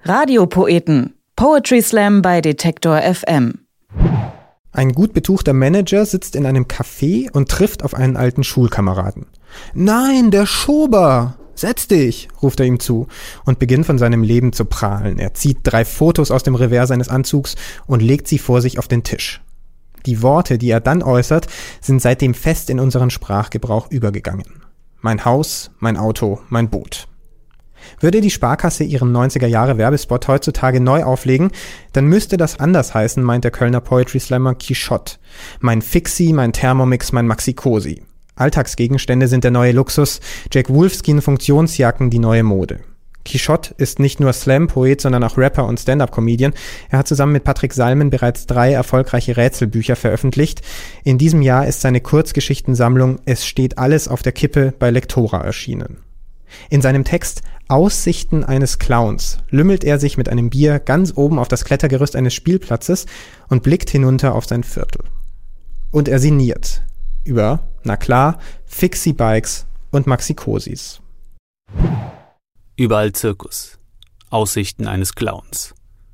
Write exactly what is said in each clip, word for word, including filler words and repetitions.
Radiopoeten. Poetry Slam bei Detektor F M. Ein gut betuchter Manager sitzt in einem Café und trifft auf einen alten Schulkameraden. »Nein, der Schober! Setz dich«, ruft er ihm zu und beginnt von seinem Leben zu prahlen. Er zieht drei Fotos aus dem Revers seines Anzugs und legt sie vor sich auf den Tisch. Die Worte, die er dann äußert, sind seitdem fest in unseren Sprachgebrauch übergegangen. Mein Haus, mein Auto, mein Boot. Würde die Sparkasse ihren neunziger-Jahre-Werbespot heutzutage neu auflegen, dann müsste das anders heißen, meint der Kölner Poetry Slammer Quichotte. Mein Fixie, mein Thermomix, mein Maxi-Cosi. Alltagsgegenstände sind der neue Luxus, Jack Wolfskin-Funktionsjacken die neue Mode. Quichotte ist nicht nur Slam-Poet, sondern auch Rapper und Stand-Up-Comedian. Er hat zusammen mit Patrick Salmen bereits drei erfolgreiche Rätselbücher veröffentlicht. In diesem Jahr ist seine Kurzgeschichtensammlung Es steht alles auf der Kippe bei Lektora erschienen. In seinem Text Aussichten eines Clowns lümmelt er sich mit einem Bier ganz oben auf das Klettergerüst eines Spielplatzes und blickt hinunter auf sein Viertel. Und er sinniert über, na klar, Fixie-Bikes und Maxi-Cosis. Überall Zirkus. Aussichten eines Clowns.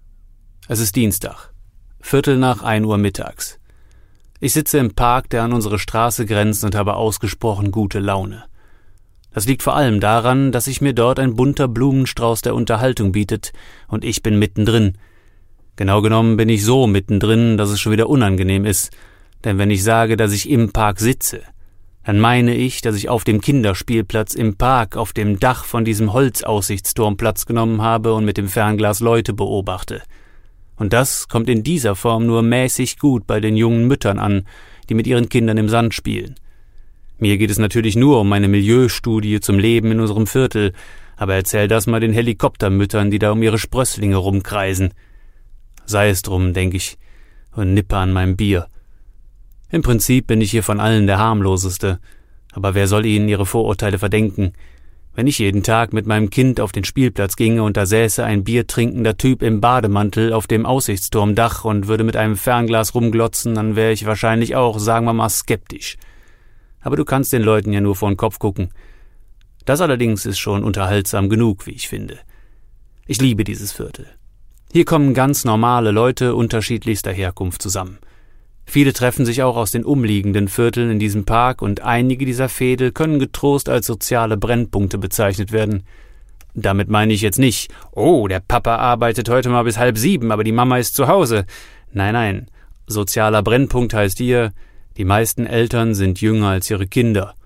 Es ist Dienstag. Viertel nach ein Uhr mittags. Ich sitze im Park, der an unsere Straße grenzt, und habe ausgesprochen gute Laune. Das liegt vor allem daran, dass sich mir dort ein bunter Blumenstrauß der Unterhaltung bietet und ich bin mittendrin. Genau genommen bin ich so mittendrin, dass es schon wieder unangenehm ist. Denn wenn ich sage, dass ich im Park sitze, dann meine ich, dass ich auf dem Kinderspielplatz im Park auf dem Dach von diesem Holzaussichtsturm Platz genommen habe und mit dem Fernglas Leute beobachte. Und das kommt in dieser Form nur mäßig gut bei den jungen Müttern an, die mit ihren Kindern im Sand spielen. Mir geht es natürlich nur um meine Milieustudie zum Leben in unserem Viertel, aber erzähl das mal den Helikoptermüttern, die da um ihre Sprösslinge rumkreisen. Sei es drum, denk ich, und nippe an meinem Bier. Im Prinzip bin ich hier von allen der harmloseste, aber wer soll ihnen ihre Vorurteile verdenken? Wenn ich jeden Tag mit meinem Kind auf den Spielplatz ginge und da säße ein biertrinkender Typ im Bademantel auf dem Aussichtsturmdach und würde mit einem Fernglas rumglotzen, dann wäre ich wahrscheinlich auch, sagen wir mal, skeptisch. Aber du kannst den Leuten ja nur vor den Kopf gucken. Das allerdings ist schon unterhaltsam genug, wie ich finde. Ich liebe dieses Viertel. Hier kommen ganz normale Leute unterschiedlichster Herkunft zusammen. Viele treffen sich auch aus den umliegenden Vierteln in diesem Park und einige dieser Veedel können getrost als soziale Brennpunkte bezeichnet werden. Damit meine ich jetzt nicht, oh, der Papa arbeitet heute mal bis halb sieben, aber die Mama ist zu Hause. Nein, nein, sozialer Brennpunkt heißt hier, die meisten Eltern sind jünger als ihre Kinder.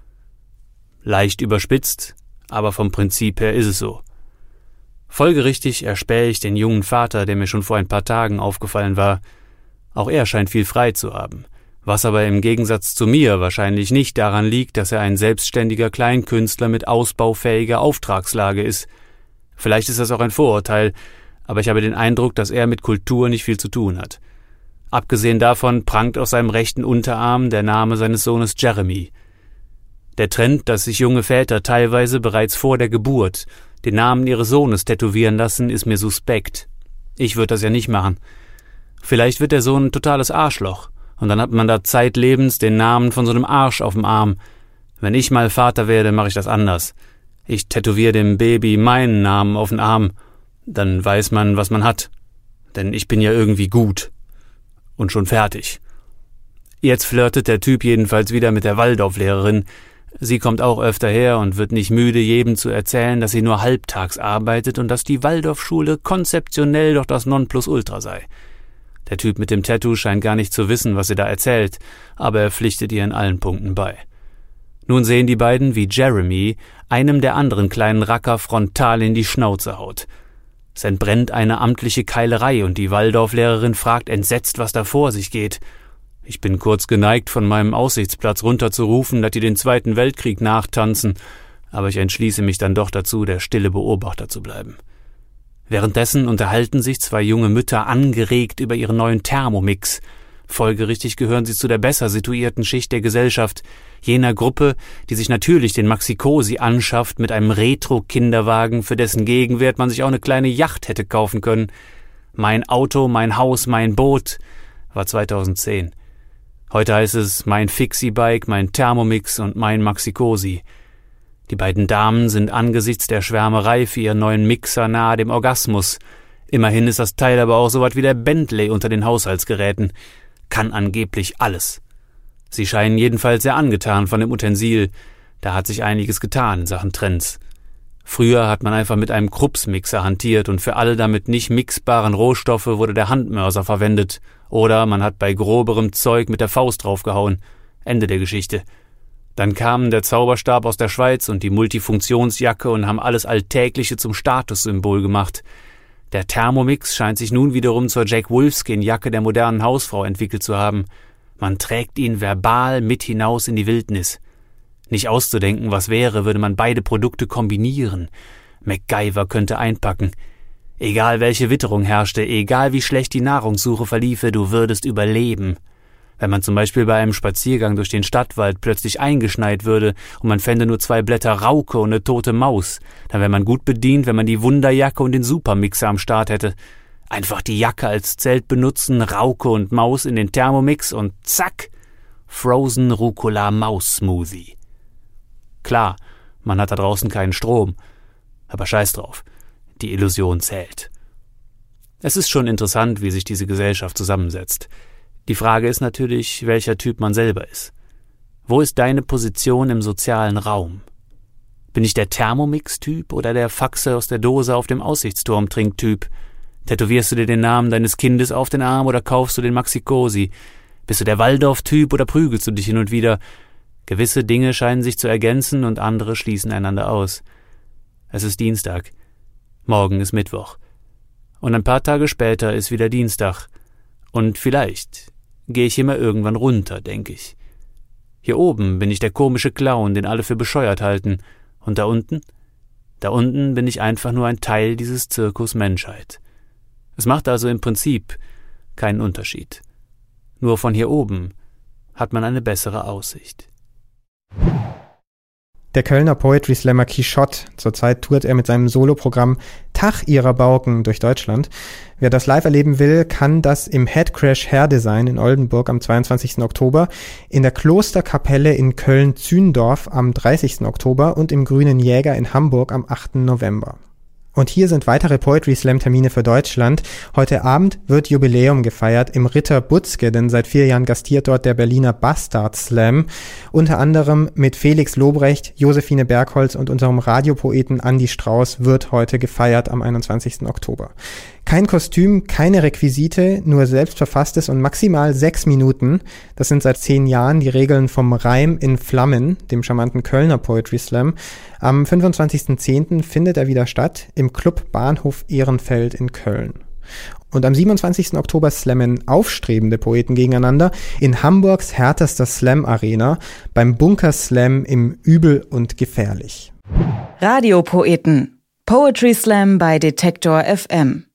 Leicht überspitzt, aber vom Prinzip her ist es so. Folgerichtig erspähe ich den jungen Vater, der mir schon vor ein paar Tagen aufgefallen war. Auch er scheint viel frei zu haben, was aber im Gegensatz zu mir wahrscheinlich nicht daran liegt, dass er ein selbstständiger Kleinkünstler mit ausbaufähiger Auftragslage ist. Vielleicht ist das auch ein Vorurteil, aber ich habe den Eindruck, dass er mit Kultur nicht viel zu tun hat. Abgesehen davon prangt auf seinem rechten Unterarm der Name seines Sohnes Jeremy. Der Trend, dass sich junge Väter teilweise bereits vor der Geburt den Namen ihres Sohnes tätowieren lassen, ist mir suspekt. Ich würde das ja nicht machen. Vielleicht wird der Sohn ein totales Arschloch und dann hat man da zeitlebens den Namen von so einem Arsch auf dem Arm. Wenn ich mal Vater werde, mache ich das anders. Ich tätowiere dem Baby meinen Namen auf den Arm. Dann weiß man, was man hat. Denn ich bin ja irgendwie gut. Und schon fertig. Jetzt flirtet der Typ jedenfalls wieder mit der Waldorflehrerin. Sie kommt auch öfter her und wird nicht müde, jedem zu erzählen, dass sie nur halbtags arbeitet und dass die Waldorfschule konzeptionell doch das Nonplusultra sei. Der Typ mit dem Tattoo scheint gar nicht zu wissen, was sie da erzählt, aber er pflichtet ihr in allen Punkten bei. Nun sehen die beiden, wie Jeremy einem der anderen kleinen Racker frontal in die Schnauze haut. Es entbrennt eine amtliche Keilerei und die Waldorflehrerin fragt entsetzt, was da vor sich geht. Ich bin kurz geneigt, von meinem Aussichtsplatz runterzurufen, dass die den Zweiten Weltkrieg nachtanzen, aber ich entschließe mich dann doch dazu, der stille Beobachter zu bleiben. Währenddessen unterhalten sich zwei junge Mütter angeregt über ihren neuen Thermomix. Folgerichtig gehören sie zu der besser situierten Schicht der Gesellschaft, jener Gruppe, die sich natürlich den Maxi-Cosi anschafft mit einem Retro-Kinderwagen, für dessen Gegenwert man sich auch eine kleine Yacht hätte kaufen können. Mein Auto, mein Haus, mein Boot war zweitausendzehn. Heute heißt es mein Fixie-Bike, mein Thermomix und mein Maxi-Cosi. Die beiden Damen sind angesichts der Schwärmerei für ihren neuen Mixer nahe dem Orgasmus. Immerhin ist das Teil aber auch so was wie der Bentley unter den Haushaltsgeräten. Kann angeblich alles. Sie scheinen jedenfalls sehr angetan von dem Utensil. Da hat sich einiges getan in Sachen Trends. Früher hat man einfach mit einem Krups-Mixer hantiert und für alle damit nicht mixbaren Rohstoffe wurde der Handmörser verwendet. Oder man hat bei groberem Zeug mit der Faust draufgehauen. Ende der Geschichte. Dann kamen der Zauberstab aus der Schweiz und die Multifunktionsjacke und haben alles Alltägliche zum Statussymbol gemacht. Der Thermomix scheint sich nun wiederum zur Jack Wolfskin-Jacke der modernen Hausfrau entwickelt zu haben. Man trägt ihn verbal mit hinaus in die Wildnis. Nicht auszudenken, was wäre, würde man beide Produkte kombinieren. MacGyver könnte einpacken. Egal welche Witterung herrschte, egal wie schlecht die Nahrungssuche verliefe, du würdest überleben. Wenn man zum Beispiel bei einem Spaziergang durch den Stadtwald plötzlich eingeschneit würde und man fände nur zwei Blätter Rauke und eine tote Maus, dann wäre man gut bedient, wenn man die Wunderjacke und den Supermixer am Start hätte. Einfach die Jacke als Zelt benutzen, Rauke und Maus in den Thermomix und zack, Frozen Rucola Maus Smoothie. Klar, man hat da draußen keinen Strom, aber scheiß drauf, die Illusion zählt. Es ist schon interessant, wie sich diese Gesellschaft zusammensetzt. Die Frage ist natürlich, welcher Typ man selber ist. Wo ist deine Position im sozialen Raum? Bin ich der Thermomix-Typ oder der Faxe aus der Dose auf dem Aussichtsturm-Trink-Typ? Tätowierst du dir den Namen deines Kindes auf den Arm oder kaufst du den Maxi-Cosi? Bist du der Waldorf-Typ oder prügelst du dich hin und wieder? Gewisse Dinge scheinen sich zu ergänzen und andere schließen einander aus. Es ist Dienstag. Morgen ist Mittwoch. Und ein paar Tage später ist wieder Dienstag. Und vielleicht gehe ich immer irgendwann runter, denke ich. Hier oben bin ich der komische Clown, den alle für bescheuert halten. Und da unten? Da unten bin ich einfach nur ein Teil dieses Zirkus Menschheit. Es macht also im Prinzip keinen Unterschied. Nur von hier oben hat man eine bessere Aussicht. Der Kölner Poetry Slammer Quichotte. Zurzeit tourt er mit seinem Soloprogramm Tag ihrer Bauken durch Deutschland. Wer das live erleben will, kann das im Headcrash Hair Design in Oldenburg am zweiundzwanzigsten Oktober, in der Klosterkapelle in Köln-Zündorf am dreißigsten Oktober und im Grünen Jäger in Hamburg am achten November. Und hier sind weitere Poetry Slam Termine für Deutschland. Heute Abend wird Jubiläum gefeiert im Ritter Butzke, denn seit vier Jahren gastiert dort der Berliner Bastard Slam. Unter anderem mit Felix Lobrecht, Josephine Bergholz und unserem Radiopoeten Andi Strauß wird heute gefeiert am einundzwanzigsten Oktober. Kein Kostüm, keine Requisite, nur selbstverfasstes und maximal sechs Minuten. Das sind seit zehn Jahren die Regeln vom Reim in Flammen, dem charmanten Kölner Poetry Slam. Am fünfundzwanzigsten zehnten findet er wieder statt im Club Bahnhof Ehrenfeld in Köln. Und am siebenundzwanzigsten Oktober slammen aufstrebende Poeten gegeneinander in Hamburgs härtester Slam-Arena beim Bunker Slam im Übel und Gefährlich. Radiopoeten. Poetry Slam bei Detektor F M.